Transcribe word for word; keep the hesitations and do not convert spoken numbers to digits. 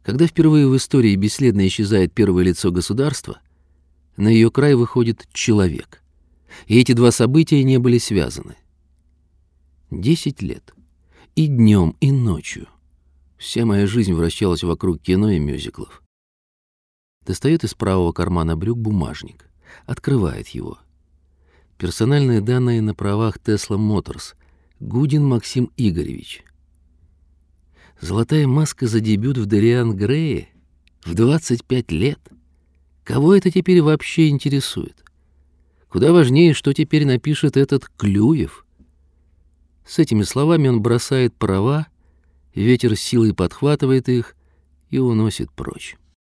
Когда впервые в истории бесследно исчезает первое лицо государства, на ее край выходит человек. И эти два события не были связаны. Десять лет. И днем, и ночью. Вся моя жизнь вращалась вокруг кино и мюзиклов. Достает из правого кармана брюк бумажник. Открывает его. Персональные данные на правах Tesla Motors. Гудин Максим Игоревич. Золотая маска за дебют в Дориан Грее? В двадцать пять лет? Кого это теперь вообще интересует? Куда важнее, что теперь напишет этот Клюев. С этими словами он бросает права, ветер силой подхватывает их и уносит прочь.